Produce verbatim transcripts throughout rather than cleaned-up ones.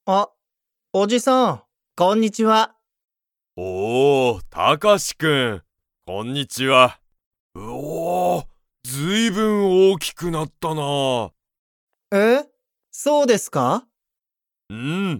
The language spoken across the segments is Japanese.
あ、おじさん、こんにちは。 おー、たかしくん、こんにちは。うおー、ずいぶん大きくなったな。 え、そうですか？ うん、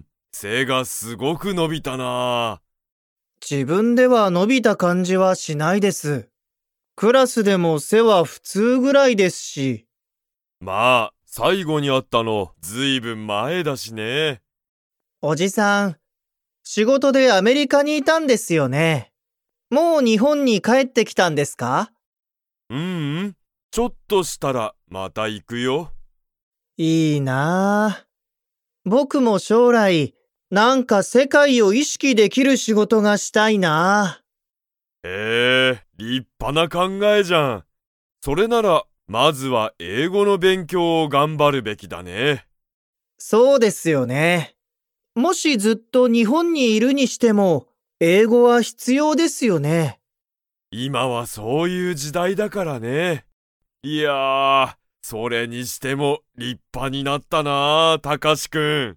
背がすごく伸びたな。 自分では伸びた感じはしないです。クラスでも背は普通ぐらいですし。 まあ、最後に会ったのずいぶん前だしね。 おじさん、仕事でアメリカにいたんですよね。もう日本に帰ってきたんですか？ うんうん、ちょっとしたらまた行くよ。 いいなぁ。僕も将来、なんか世界を意識できる仕事がしたいなぁ。 へえ、立派な考えじゃん。それなら、まずは英語の勉強を頑張るべきだね。 そうですよね。もしずっと日本にいるにしても、英語は必要ですよね。 今はそういう時代だからね。いやー、それにしても立派になったなあ、たかしくん。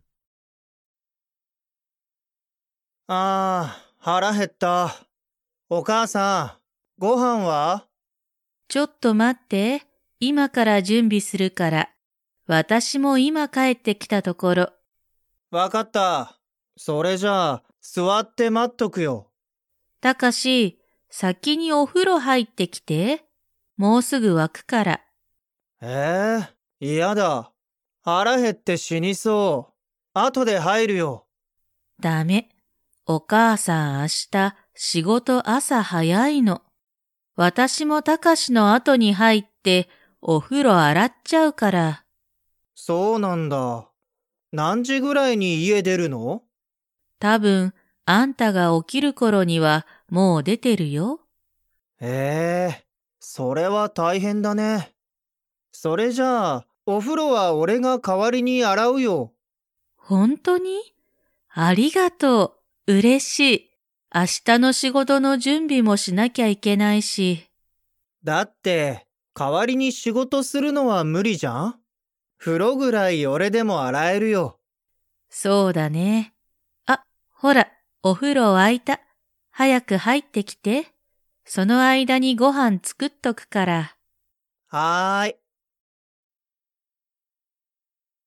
ああ、腹減った。お母さん、ご飯は？ ちょっと待って、今から準備するから。私も今帰ってきたところ。 わかった。それじゃあ、座って待っとくよ。 たかし、先にお風呂入ってきて。もうすぐ沸くから。 ええ、嫌だ。腹減って死にそう。後で入るよ。 ダメ。お母さん明日仕事朝早いの。私もたかしの後に入ってお風呂洗っちゃうから。 そうなんだ。何時ぐらいに家出るの？ 多分、あんたが起きる頃にはもう出てるよ。 ええ、それは大変だね。それじゃあ、お風呂は俺が代わりに洗うよ。 本当に？ありがとう。嬉しい。明日の仕事の準備もしなきゃいけないし。 だって、代わりに仕事するのは無理じゃん？風呂ぐらい俺でも洗えるよ。 そうだね。あ、ほら、お風呂沸いた。早く入ってきて。その間にご飯作っとくから。 はーい。